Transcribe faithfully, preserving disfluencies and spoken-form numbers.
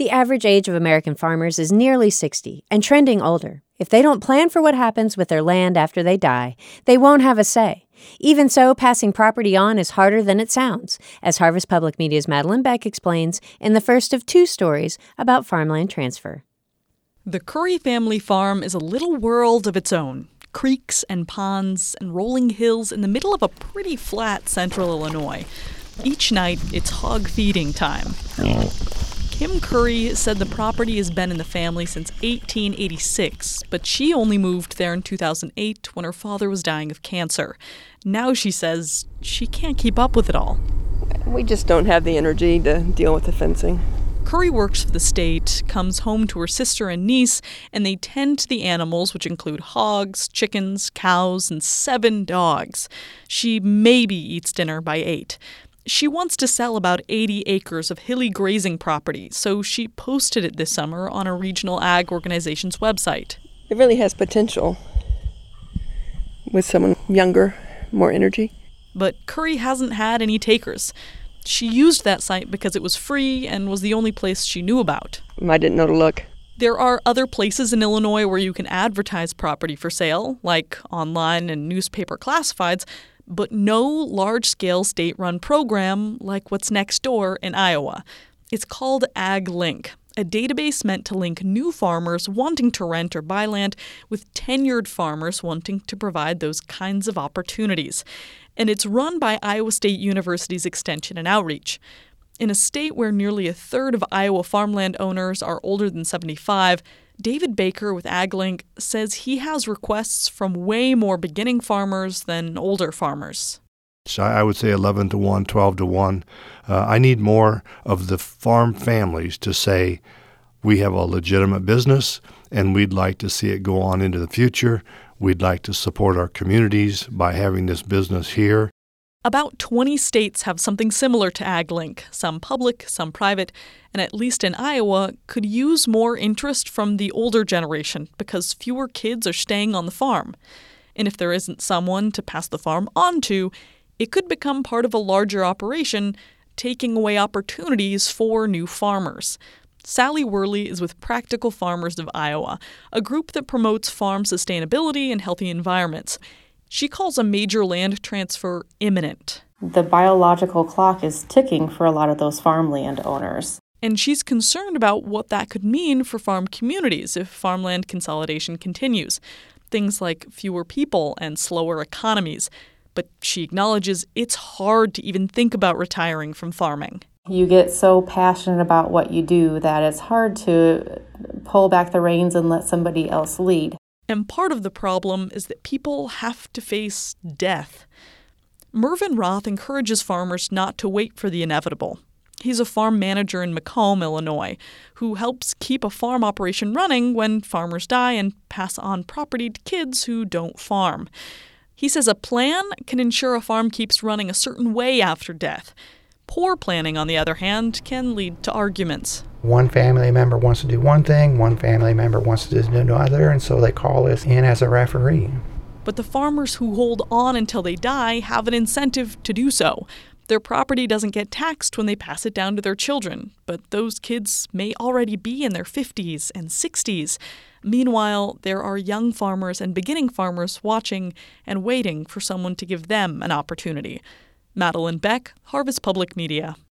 The average age of American farmers is nearly sixty and trending older. If they don't plan for what happens with their land after they die, they won't have a say. Even so, passing property on is harder than it sounds, as Harvest Public Media's Madeline Beck explains in the first of two stories about farmland transfer. The Curry family farm is a little world of its own. Creeks and ponds and rolling hills in the middle of a pretty flat central Illinois. Each night, it's hog feeding time. Kim Curry said the property has been in the family since eighteen eighty-six, but she only moved there in two thousand eight when her father was dying of cancer. Now she says she can't keep up with it all. We just don't have the energy to deal with the fencing. Curry works for the state, comes home to her sister and niece, and they tend to the animals, which include hogs, chickens, cows, and seven dogs. She maybe eats dinner by eight. She wants to sell about eighty acres of hilly grazing property, so she posted it this summer on a regional ag organization's website. It really has potential with someone younger, more energy. But Curry hasn't had any takers. She used that site because it was free and was the only place she knew about. I didn't know to look. There are other places in Illinois where you can advertise property for sale, like online and newspaper classifieds, but no large-scale state-run program like what's next door in Iowa. It's called AgLink, a database meant to link new farmers wanting to rent or buy land with tenured farmers wanting to provide those kinds of opportunities. And it's run by Iowa State University's Extension and Outreach. In a state where nearly a third of Iowa farmland owners are older than seventy-five, David Baker with AgLink says he has requests from way more beginning farmers than older farmers. So I would say eleven to one, twelve to one. Uh, I need more of the farm families to say, we have a legitimate business and we'd like to see it go on into the future. We'd like to support our communities by having this business here. About twenty states have something similar to AgLink, some public, some private, and at least in Iowa, could use more interest from the older generation because fewer kids are staying on the farm. And if there isn't someone to pass the farm on to, it could become part of a larger operation, taking away opportunities for new farmers. Sally Worley is with Practical Farmers of Iowa, a group that promotes farm sustainability and healthy environments. She calls a major land transfer imminent. The biological clock is ticking for a lot of those farmland owners. And she's concerned about what that could mean for farm communities if farmland consolidation continues. Things like fewer people and slower economies. But she acknowledges it's hard to even think about retiring from farming. You get so passionate about what you do that it's hard to pull back the reins and let somebody else lead. And part of the problem is that people have to face death. Mervyn Roth encourages farmers not to wait for the inevitable. He's a farm manager in Macomb, Illinois, who helps keep a farm operation running when farmers die and pass on property to kids who don't farm. He says a plan can ensure a farm keeps running a certain way after death. Poor planning, on the other hand, can lead to arguments. One family member wants to do one thing, one family member wants to do another, and so they call us in as a referee. But the farmers who hold on until they die have an incentive to do so. Their property doesn't get taxed when they pass it down to their children, but those kids may already be in their fifties and sixties. Meanwhile, there are young farmers and beginning farmers watching and waiting for someone to give them an opportunity. Madeline Beck, Harvest Public Media.